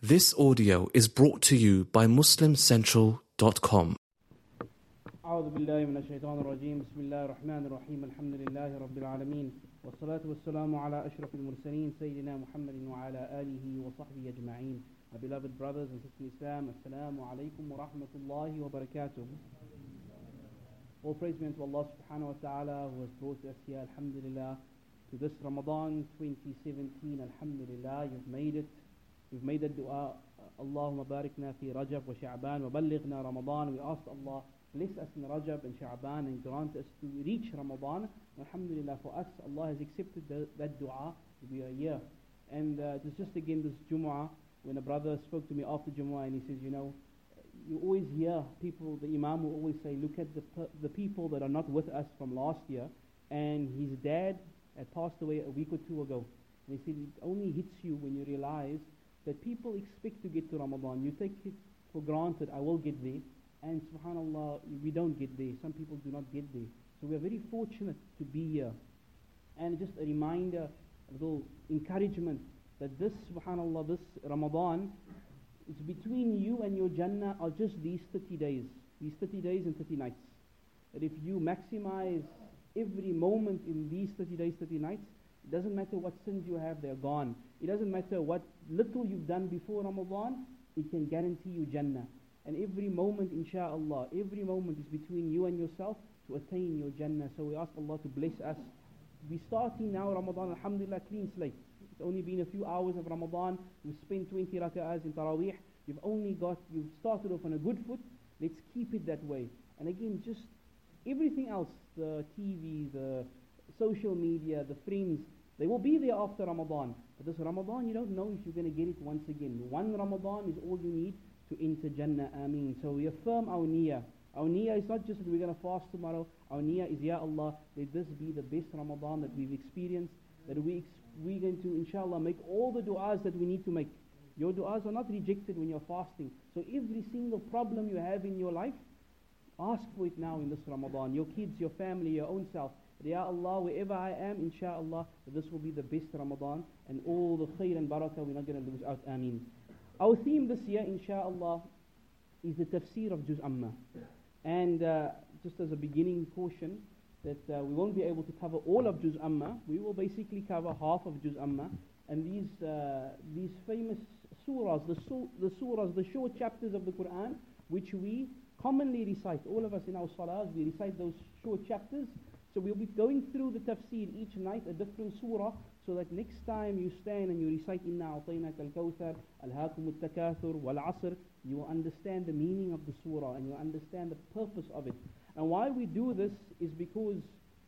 This audio is brought to you by MuslimCentral.com. أعوذ بالله من الشيطان الرجيم بسم الله الرحمن الرحيم الحمد لله رب العالمين والصلاة والسلام على أشرف المرسلين سيدنا محمد وعلى آله وصحبه أجمعين. My beloved brothers and sisters in Islam, Assalamu alaikum wa rahmatullahi wa barakatuh. All praise be unto Allah subhanahu wa ta'ala who has brought us here, alhamdulillah, to this Ramadan 2017, alhamdulillah. You've made it. We've made the dua, Allahumma barikna fi Rajab wa Sha'ban wa ballighna Ramadan. We asked Allah, bless us in Rajab and Sha'ban and grant us to reach Ramadan. Alhamdulillah, for us, Allah has accepted that dua. We are here. And it was just again this Jumu'ah, when a brother spoke to me after Jumu'ah and he says, you always hear people, the Imam will always say, look at the people that are not with us from last year. And his dad had passed away a week or two ago. And he said, it only hits you when you realize that people expect to get to Ramadan. You take it for granted, I will get there. And subhanAllah, we don't get there. Some people do not get there. So we are very fortunate to be here. And just a reminder, a little encouragement, that this, subhanAllah, this Ramadan, it's between you and your Jannah are just these 30 days. These 30 days and 30 nights. That if you maximize every moment in these 30 days, 30 nights, it doesn't matter what sins you have, they're gone. It doesn't matter what little you've done before Ramadan, it can guarantee you Jannah. And every moment, insha'Allah, every moment is between you and yourself to attain your Jannah. So we ask Allah to bless us. We're starting now Ramadan, alhamdulillah, clean slate. It's only been a few hours of Ramadan. We've spent 20 raka'ahs in Taraweeh. You've started off on a good foot. Let's keep it that way. And again, just everything else, the TV, the social media, the friends, they will be there after Ramadan. But this Ramadan, you don't know if you're going to get it once again. One Ramadan is all you need to enter Jannah. Ameen. So we affirm our niyyah. Our niyyah is not just that we're going to fast tomorrow. Our niyyah is, Ya Allah, let this be the best Ramadan that we've experienced. That we're going to, inshallah, make all the du'as that we need to make. Your du'as are not rejected when you're fasting. So every single problem you have in your life, ask for it now in this Ramadan. Your kids, your family, your own self. Ya Allah, wherever I am, inshallah, this will be the best Ramadan. And all the khair and barakah, we're not going to lose out. Ameen. Our theme this year, inshallah, is the tafsir of Juz Amma. And just as a beginning portion, that we won't be able to cover all of Juz Amma. We will basically cover half of Juz Amma. And these famous surahs, the surahs, the short chapters of the Quran, which we commonly recite. All of us in our salahs, we recite those short chapters. So we'll be going through the tafsir each night, a different surah, so that next time you stand and you recite Inna a'taynak al-kawthar, al-hakum al-takathur, wal-asr, you will understand the meaning of the surah and you will understand the purpose of it. And why we do this is because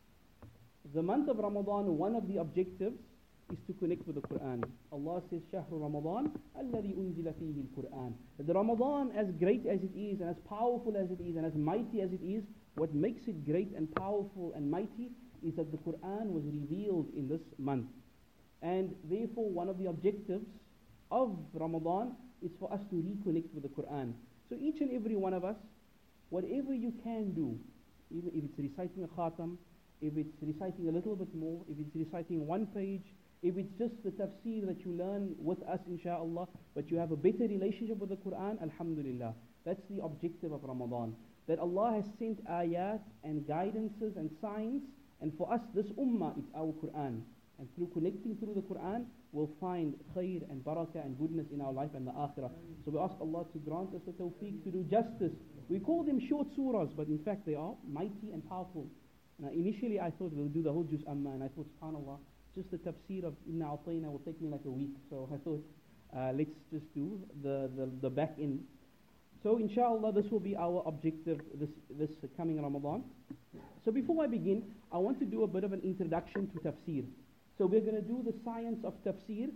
the month of Ramadan, one of the objectives is to connect with the Quran. Allah says, Shahru Ramadan, alladhi unzila fihi al-Quran. The Ramadan, as great as it is, and as powerful as it is, and as mighty as it is, what makes it great and powerful and mighty is that the Quran was revealed in this month. And therefore, one of the objectives of Ramadan is for us to reconnect with the Quran. So each and every one of us, whatever you can do, even if it's reciting a khatam, if it's reciting a little bit more, if it's reciting one page, if it's just the tafsir that you learn with us, inshallah, but you have a better relationship with the Quran, alhamdulillah. That's the objective of Ramadan. That Allah has sent ayat and guidances and signs, and for us, this ummah is our Quran. And through connecting through the Quran, we'll find khair and barakah and goodness in our life and the akhirah. So we ask Allah to grant us the tawfiq to do justice. We call them short surahs, but in fact they are mighty and powerful. Now initially I thought we'll do the whole Juz Amma, and I thought, subhanAllah, just the tafsir of Inna a'tayna will take me like a week. So I thought, let's just do the back end. So inshallah, this will be our objective this coming Ramadan. So before I begin, I want to do a bit of an introduction to tafsir. So we're going to do the science of tafsir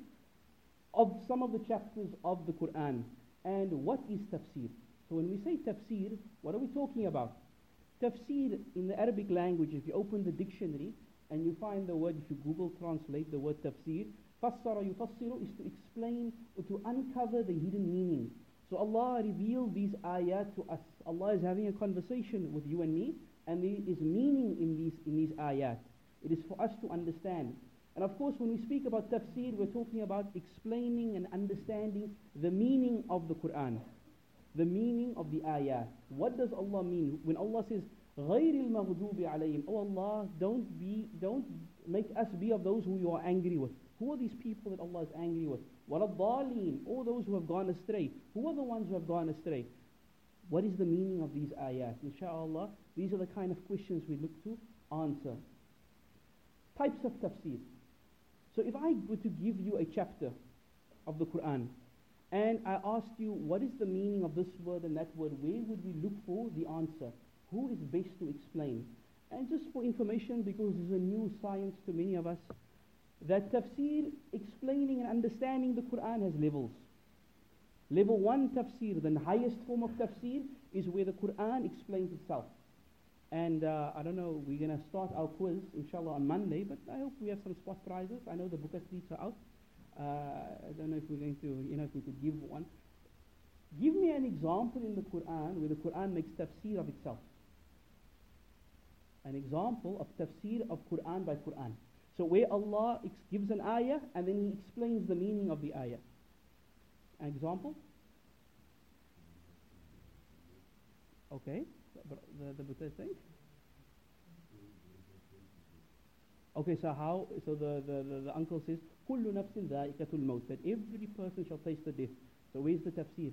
of some of the chapters of the Quran. And what is tafsir? So when we say tafsir, what are we talking about? Tafsir in the Arabic language, if you open the dictionary and you find the word, if you Google translate the word tafsir, fassara yufassiru is to explain or to uncover the hidden meaning. So Allah revealed these ayat to us. Allah is having a conversation with you and me, and there is meaning in these ayat. It is for us to understand. And of course, when we speak about tafsir, we're talking about explaining and understanding the meaning of the Quran, the meaning of the ayat. What does Allah mean? When Allah says, غَيْرِ الْمَغْضُوبِ عَلَيْهِمْ, oh Allah, don't make us be of those who you are angry with. Who are these people that Allah is angry with? وَلَا الضَّالِينَ, all those who have gone astray. Who are the ones who have gone astray? What is the meaning of these ayat? Inshallah, these are the kind of questions we look to answer. Types of tafsir. So if I were to give you a chapter of the Quran, and I asked you, what is the meaning of this word and that word, where would we look for the answer? Who is best to explain? And just for information, because this is a new science to many of us, that tafsir, explaining and understanding the Quran, has levels. Level 1 tafsir, the highest form of tafsir, is where the Quran explains itself. And I don't know, we're going to start our quiz, inshallah, on Monday, but I hope we have some spot prizes. I know the book athletes are out. I don't know if we're going to, if we could give one. Give me an example in the Quran where the Quran makes tafsir of itself. An example of tafsir of Quran by Quran. So where Allah gives an ayah and then He explains the meaning of the ayah. An example? Okay. The Buddha is saying? Okay, so how? So the uncle says, كُلُّ نَفْسٍ ذَائِقَةُ الْمَوْتِ, that every person shall taste the death. So where's the tafsir?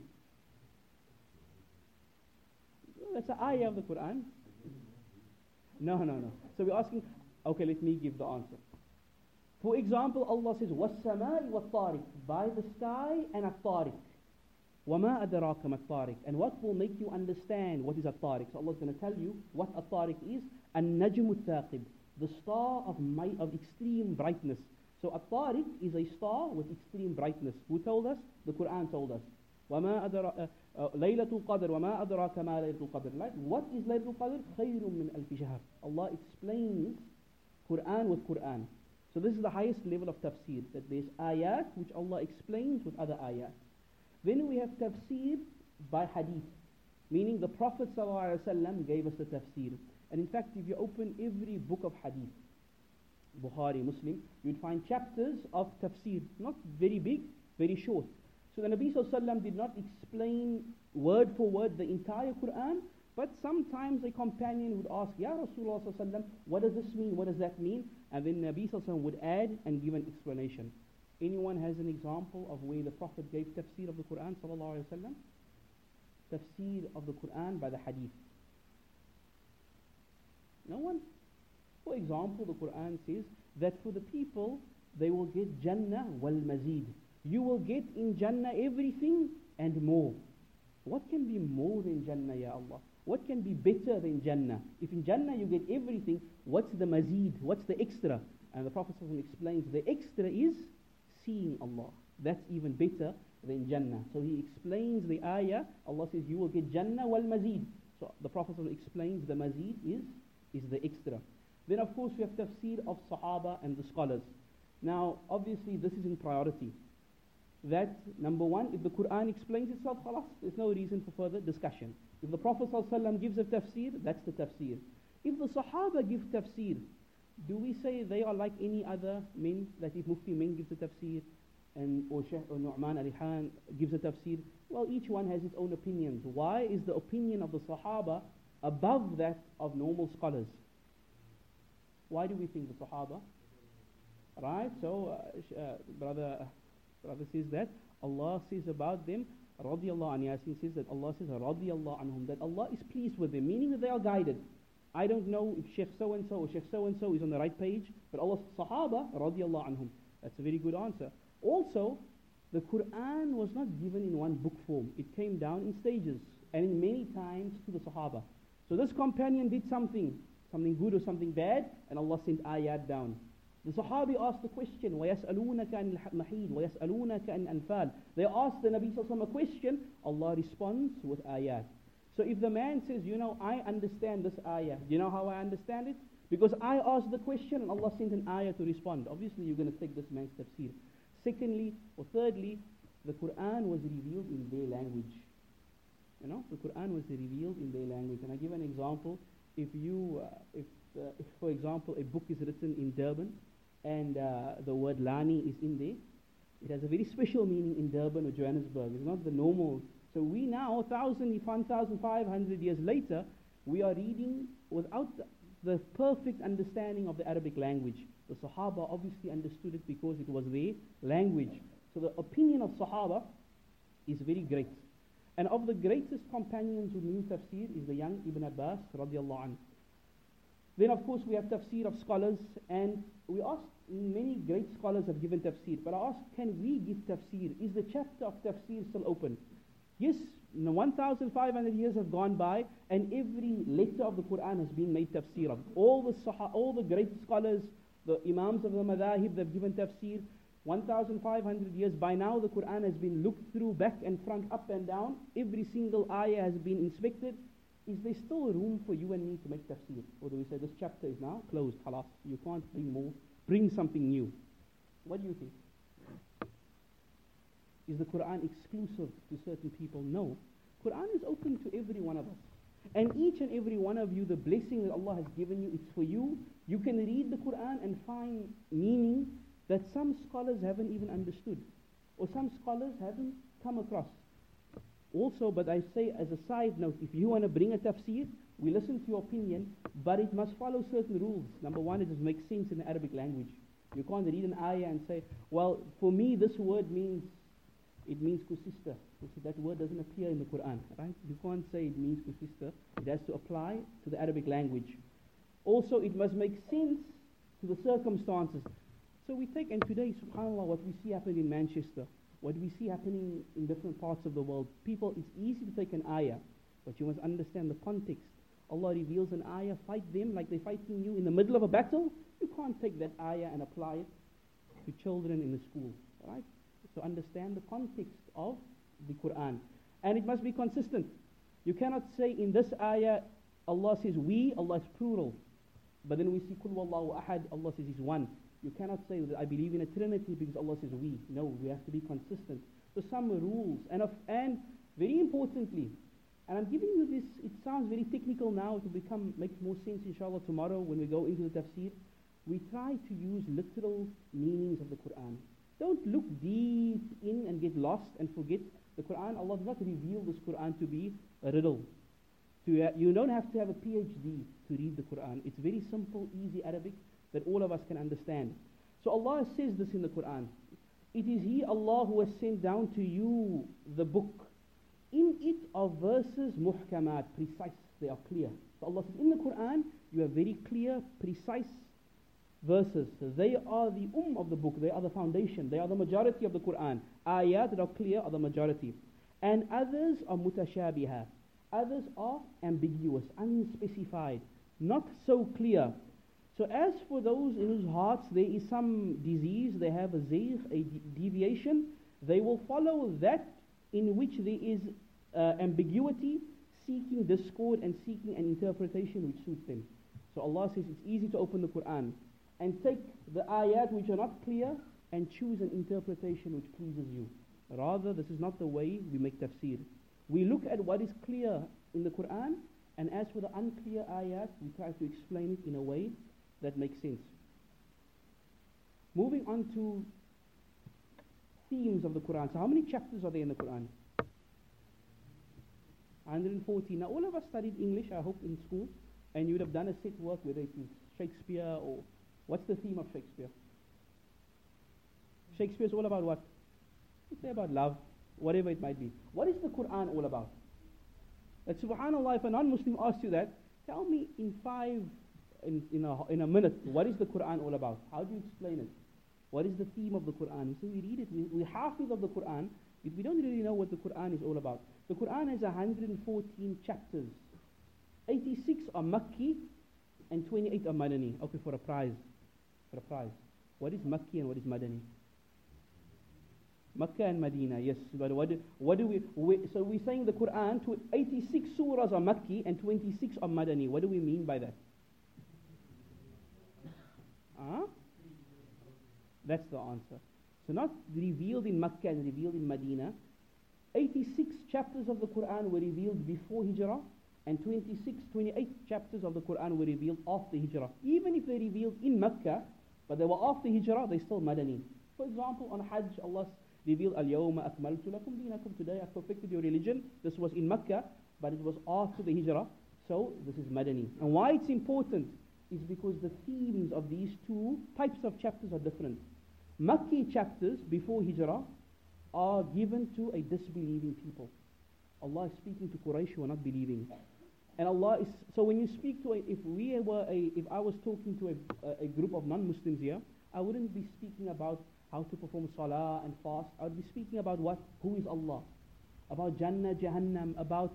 That's an ayah of the Quran. No. So we're asking, okay, let me give the answer. For example, Allah says, وَالسَّمَاءِ وَالطَّارِقِ, by the sky and at-tariq. وَمَا أَدْرَاكَ مَا الطَّارِقِ, and what will make you understand what is at-tariq? So Allah is going to tell you what at-tariq is. النَّجْمُ الثَّاقِبِ, the star of extreme brightness. So at-tariq is a star with extreme brightness. Who told us? The Quran told us. وَمَا أَدْرَاكَ لَيْلَةُ الْقَدْرِ وَمَا أَدْرَاكَ مَا لَيْلَةُ الْقَدْرِ. Like, what is Laylatul Qadr? خَيْرٌ مِّنْ أَلْفِ شَهْرٍ. Allah explains Quran with Quran. So this is the highest level of tafsir, that there's ayat which Allah explains with other ayat. Then we have tafsir by hadith, meaning the Prophet ﷺ gave us the tafsir. And in fact, if you open every book of hadith, Bukhari, Muslim, you'd find chapters of tafsir, not very big, very short. So the Nabi ﷺ did not explain word for word the entire Quran, but sometimes a companion would ask, Ya Rasulullah ﷺ, what does this mean, what does that mean? And then Nabi ﷺ would add and give an explanation. Anyone has an example of where the Prophet gave tafsir of the Quran sallallahu alaihi wasallam? Tafsir of the Quran by the hadith. No one? For example, the Quran says that for the people, they will get Jannah wal mazid. You will get in Jannah everything and more. What can be more than Jannah, Ya Allah? What can be better than Jannah? If in Jannah you get everything, what's the mazid? What's the extra? And the Prophet explains the extra is seeing Allah. That's even better than Jannah. So he explains the ayah. Allah says you will get Jannah wal mazid. So the Prophet explains the mazid is the extra. Then of course we have tafsir of Sahaba and the scholars. Now obviously this is in priority. That number one, if the Quran explains itself, khalas, there's no reason for further discussion. If the Prophet ﷺ gives a tafsir, that's the tafsir. If the Sahaba give tafsir, do we say they are like any other men, that if Mufti Min gives a tafsir or Shaykh or Nu'man Ali Khan gives a tafsir? Well, each one has his own opinions. Why is the opinion of the Sahaba above that of normal scholars? Why do we think the Sahaba? Right, so brother says that Allah says about them, radiyallahu anhu, Yasin says that Allah says radiyallahu anhum, that Allah is pleased with them, meaning that they are guided. I don't know if Sheikh so-and-so or Sheikh so-and-so is on the right page, but Allah Sahaba radiyallahu anhum. That's a very good answer. Also, the Quran was not given in one book form. It came down in stages and in many times to the Sahaba. So this companion did something good or something bad, and Allah sent ayat down. The Sahabi asked the question, وَيَسْأَلُونَكَ عَنِ الْمَحِيدِ وَيَسْأَلُونَكَ عَنِ الْأَنْفَالِ. They asked the Nabi ﷺ a question, Allah responds with ayat. So if the man says, I understand this ayah, do you know how I understand it? Because I asked the question and Allah sent an ayah to respond. Obviously you're going to take this man's tafsir. Secondly, or thirdly, the Quran was revealed in their language. The Quran was revealed in their language. And I give an example. If for example, a book is written in Durban, and the word Lani is in there, it has a very special meaning in Durban or Johannesburg. It's not the normal. So we now, 1,500 years later, we are reading without the perfect understanding of the Arabic language. The Sahaba obviously understood it because it was their language. So the opinion of Sahaba is very great. And of the greatest companions who knew tafsir is the young Ibn Abbas radiallahu anhu. Then of course we have tafsir of scholars, and we asked, many great scholars have given tafsir, but I asked, can we give tafsir? Is the chapter of tafsir still open? Yes, 1,500 years have gone by, and every letter of the Quran has been made tafsir of. All the great scholars, the imams of the madhahib, they've given tafsir. 1,500 years, by now the Quran has been looked through back and front, up and down. Every single ayah has been inspected. Is there still room for you and me to make tafsir? Or do we say this chapter is now closed, halas, you can't bring more, bring something new? What do you think? Is the Quran exclusive to certain people? No. Quran is open to every one of us. And each and every one of you, the blessing that Allah has given you, it's for you. You can read the Quran and find meaning that some scholars haven't even understood, or some scholars haven't come across. Also, but I say as a side note, if you want to bring a tafsir, we listen to your opinion, but it must follow certain rules. Number one, it must make sense in the Arabic language. You can't read an ayah and say, well, for me this word means kusista. That word doesn't appear in the Quran, right? You can't say it means kusista. It has to apply to the Arabic language. Also, it must make sense to the circumstances. So we take, and today, subhanAllah, what we see happening in Manchester, what we see happening in different parts of the world, people, it's easy to take an ayah, but you must understand the context. Allah reveals an ayah, fight them like they're fighting you in the middle of a battle. You can't take that ayah and apply it to children in the school, right? So understand the context of the Quran. And it must be consistent. You cannot say in this ayah, Allah says we, Allah is plural. But then we see Qul Wallahu Ahad, Allah says He's one. You cannot say that I believe in a Trinity because Allah says we. No, we have to be consistent. So some rules, and very importantly, and I'm giving you this, it sounds very technical now, it will make more sense inshallah tomorrow when we go into the tafsir. We try to use literal meanings of the Quran. Don't look deep in and get lost and forget the Quran. Allah does not reveal this Quran to be a riddle. You don't have to have a PhD to read the Quran. It's very simple, easy Arabic that all of us can understand. So Allah says this in the Quran. It is He, Allah, who has sent down to you the book. In it are verses muhkamat, precise, they are clear. So Allah says in the Quran, you have very clear, precise verses. They are the of the book, they are the foundation, they are the majority of the Quran. Ayat that are clear are the majority. And others are mutashabiha. Others are ambiguous, unspecified, not so clear. So as for those in whose hearts there is some disease, they have a zayg, a deviation, they will follow that in which there is ambiguity, seeking discord and seeking an interpretation which suits them. So Allah says it's easy to open the Quran and take the ayat which are not clear and choose an interpretation which pleases you. Rather, this is not the way we make tafsir. We look at what is clear in the Quran, and as for the unclear ayat, we try to explain it in a way that makes sense. Moving on to themes of the Quran. So how many chapters are there in the Quran? 140. Now all of us studied English, I hope, in school, and you would have done a set work, whether it is Shakespeare or... What's the theme of Shakespeare? Shakespeare is all about what? Let's say about love, whatever it might be. What is the Quran all about? That subhanAllah, if a non-Muslim asks you that, tell me in a minute, what is the Quran all about? How do you explain it? What is the theme of the Quran? So we read it, we hafiz of the Quran, but we don't really know what the Quran is all about. The Quran has 114 chapters. 86 are Makki and 28 are Madani. Okay, for a prize. What is Makki and what is Madani? Makkah and Medina, yes. But what do we so we're saying the Quran, 86 surahs are Makki and 26 are Madani. What do we mean by that? That's the answer. So not revealed in Makkah and revealed in Medina. 86 chapters of the Quran were revealed before Hijrah, and 28 chapters of the Quran were revealed after Hijrah. Even if they're revealed in Makkah, But they were after Hijrah, they still Madani. For example, on Hajj, Allah revealed, Al-Yawma akmaltu lakum dinakum, today I perfected your religion. This was in Mecca, but it was after the Hijrah. So this is Madani. And why it's important is because the themes of these two types of chapters are different. Makki chapters before Hijrah are given to a disbelieving people. Allah is speaking to Quraysh who are not believing. And Allah is, so when you speak to if I was talking to a group of non-Muslims here, I wouldn't be speaking about how to perform salah and fast. I would be speaking about what? Who is Allah? About Jannah, Jahannam, about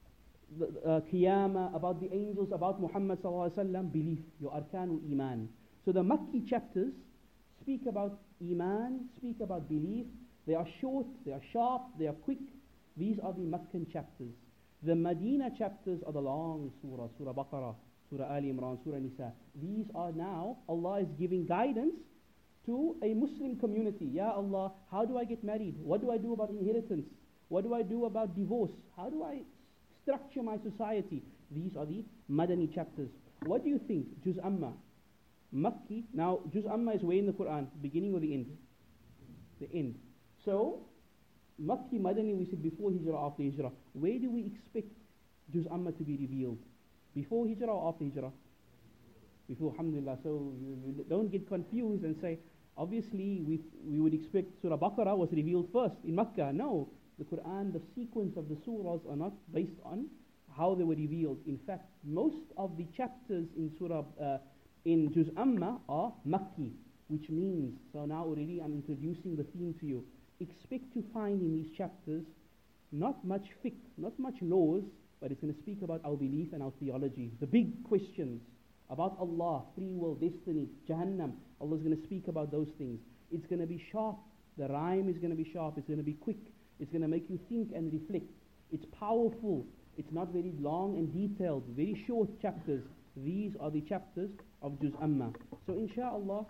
the Qiyamah, about the angels, about Muhammad sallallahu alaihi wasallam, belief, your arkanul iman. So the Makki chapters speak about iman, speak about belief. They are short, they are sharp, they are quick. These are the Meccan chapters. The Medina chapters are the long surah, Surah Baqarah, Surah Ali Imran, Surah Nisa. These are now, Allah is giving guidance to a Muslim community. Ya Allah, how do I get married? What do I do about inheritance? What do I do about divorce? How do I structure my society? These are the Madani chapters. What do you think? Juz Amma, Makki. Now, Juz Amma is where in the Quran? Beginning or the end? The end. So, Makki, Madani, we said before Hijrah, after Hijrah. Where do we expect Juz Amma to be revealed? Before Hijrah or after Hijrah? Before, alhamdulillah. So you don't get confused and say, obviously we would expect Surah Baqarah was revealed first in Makkah. No, the Quran, the sequence of the surahs are not based on how they were revealed. In fact, most of the chapters in Surah, in Juz Amma are Makki, which means, so now already I'm introducing the theme to you. Expect to find in these chapters not much fiqh, not much laws, but it's going to speak about our belief and our theology. The big questions about Allah, free will, destiny, Jahannam. Allah is going to speak about those things. It's going to be sharp. The rhyme is going to be sharp. It's going to be quick. It's going to make you think and reflect. It's powerful. It's not very long and detailed. Very short chapters. These are the chapters of Juz Amma. So inshallah,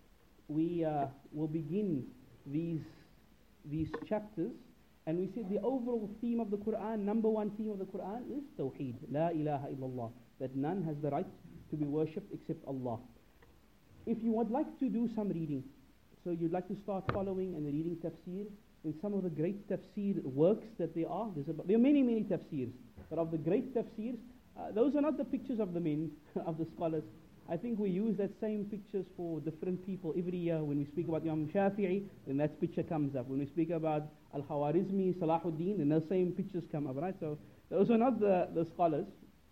we will begin these chapters. And we said the overall theme of the Quran, number one theme of the Quran is Tawheed. La ilaha illallah. That none has the right to be worshipped except Allah. If you would like to do some reading, so you'd like to start following and reading tafsir, in some of the great tafsir works that there are many tafsirs, but of the great tafsirs, those are not the pictures of the men, of the scholars. I think we use that same pictures for different people every year. When we speak about Imam Shafi'i, then that picture comes up. When we speak about Al-Khawarizmi, Salahuddin, then those same pictures come up, right? So those are not the scholars.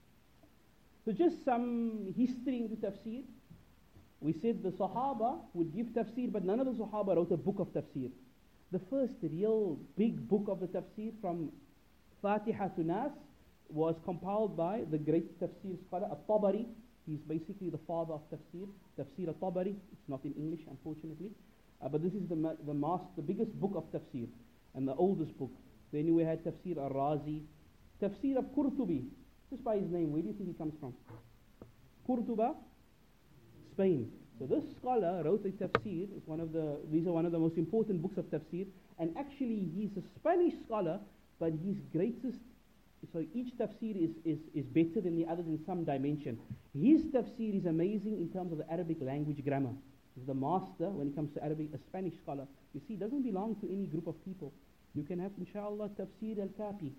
So just some history into tafsir. We said the Sahaba would give tafsir, but none of the Sahaba wrote a book of tafsir. The first real big book of the tafsir from Fatiha to Nas was compiled by the great tafsir scholar At-Tabari. He's basically the father of tafsir. Tafsir At-Tabari. It's not in English, unfortunately. But this is the biggest book of tafsir and the oldest book. Then we had Tafsir Al-Razi. Tafsir of Qurtubi. Just by his name, where do you think he comes from? Qurtuba, Spain. So this scholar wrote a tafsir. These are one of the most important books of tafsir. And actually, he's a Spanish scholar, but his greatest. So each tafsir is better than the others in some dimension. His tafsir is amazing in terms of the Arabic language grammar. He's the master when it comes to Arabic, a Spanish scholar. You see, it doesn't belong to any group of people. You can have, inshallah, Tafsir al-Kafi.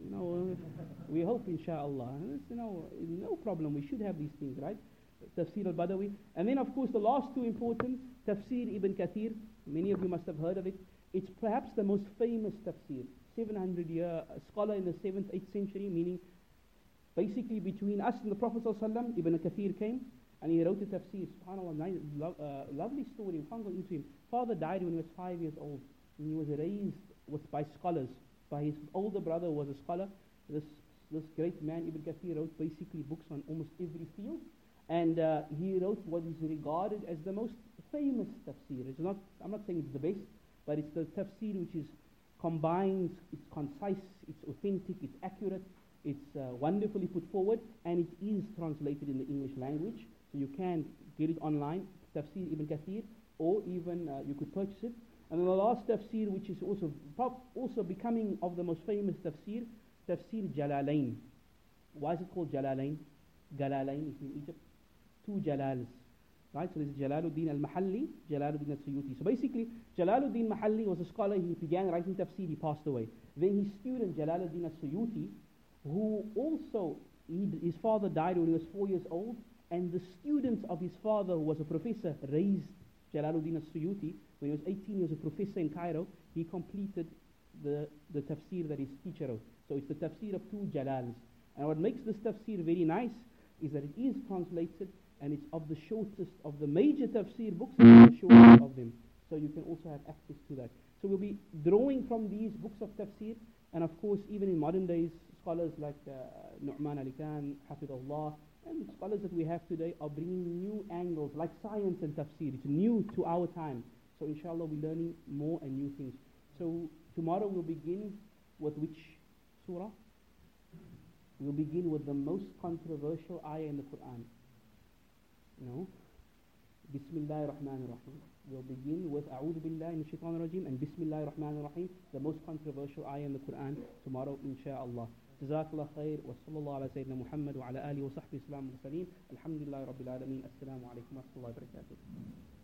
We hope, inshallah. No problem. We should have these things, right? Tafsir al-Badawi. And then, of course, the last two important, Tafsir Ibn Kathir. Many of you must have heard of it. It's perhaps the most famous tafsir. 700-year scholar in the 7th, 8th century, meaning basically between us and the Prophet ﷺ, Ibn Kathir came and he wrote a tafsir. SubhanAllah, lovely story. We can't go into him. Father died when he was 5 years old. And he was raised by scholars. By his older brother was a scholar. This great man, Ibn Kathir, wrote basically books on almost every field. And he wrote what is regarded as the most famous tafsir. I'm not saying it's the best, but it's the tafsir which combines, it's concise, it's authentic, it's accurate, it's wonderfully put forward, and it is translated in the English language. So you can get it online, Tafsir Ibn Kathir, or even you could purchase it. And then the last tafsir, which is also becoming of the most famous tafsir, Tafsir Jalalain. Why is it called Jalalain? Jalalain is in Egypt. Two Jalals. right? So this is Jalaluddin al-Mahalli, Jalaluddin al-Suyuti. So basically, Jalaluddin Mahalli was a scholar. He began writing tafsir, he passed away. Then his student, Jalaluddin al-Suyuti, who also, his father died when he was 4 years old, and the students of his father, who was a professor, raised Jalaluddin al-Suyuti. When he was 18, he was a professor in Cairo. He completed the tafsir that his teacher wrote. So it's the tafsir of two Jalals. And what makes this tafsir very nice is that it is translated, and it's of the shortest of the major tafsir books, and the shortest of them. So you can also have access to that. So we'll be drawing from these books of tafsir, and of course, even in modern days, scholars like Nu'man Ali Khan, Hafidullah, and scholars that we have today are bringing new angles, like science and tafsir. It's new to our time. So inshallah, we're learning more and new things. So tomorrow we'll begin with which surah? We'll begin with the most controversial ayah in the Quran. Bismillah ar-Rahman ar-Rahim. We'll begin with A'udhu Billahi Minash Shaitanir Rajeem and Bismillah ar-Rahman ar-Rahim, the most controversial ayah in the Quran, tomorrow, inshaAllah. Jazakallah khair, wa sallallahu ala Sayyidina Muhammad wa ala alihi wa sahbihi islam mursaleen. Alhamdulillah Rabbil Alameen. Assalamu alaikum wa rahmatullahi wa barakatuh.